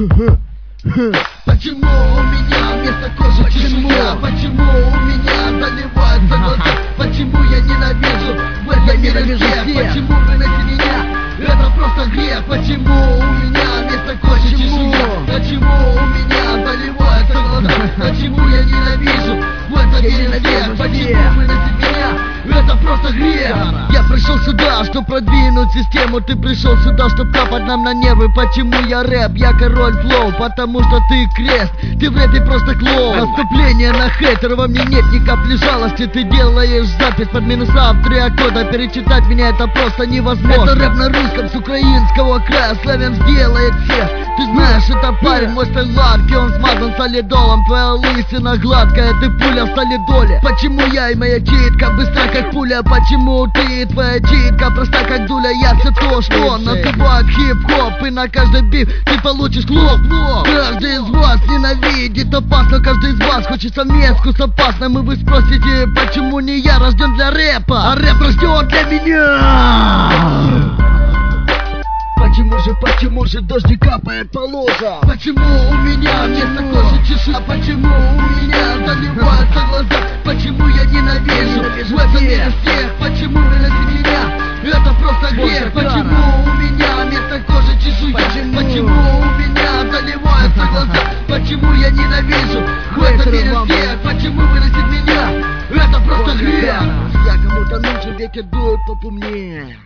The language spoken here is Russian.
Почему у меня вместо кожи чешуя? Почему у меня заливаются глаза? Почему я ненавижу в этом мире всех? Почему выносить меня? Это просто грех. Почему у меня вместо кожи чешуя? Почему у меня заливаются глаза? Почему я ненавижу в этом мире всех? Почему выносить меня? Это просто грех. Я пришел сюда, чтоб продвинуть систему. Ты пришел сюда, чтоб капать нам на нервы. Почему я рэп? Я король флоу. Потому что ты крест, ты в рэпе просто клоун. Наступление на хейтеров, во мне нет ни капли жалости. Ты делаешь запись под минуса в 3 аккорда. Перечитать меня это просто невозможно. Это рэп на русском с украинского края. Славян сделает всех. Ты знаешь, это парень, мой стиль гладкий. Он смазан солидолом. Твоя лысина гладкая, ты пуля в солидоле. Почему я и моя читка быстро как пуля? Почему ты и твоя читка проста как дуля? Я все то, что называют хип-хоп. И на каждый бит ты получишь хлоп. Каждый из вас ненавидит опасно. Каждый из вас хочет совместку с опасным. И вы спросите, почему не я рожден для рэпа, а рэп рожден для меня? Почему же дождь не капает по лужам? Почему у меня вместо кожи чешуя? Почему у меня заливаются глаза? Почему я ненавижу в этом мире всех? Почему выносить меня? Это просто грех. Почему у меня вместо кожи чешуя? Почему у меня заливаются глаза? Почему я ненавижу в этом мире всех? Почему выносить меня? Это просто грех. Я кому-то нужен, ветер дует по мне.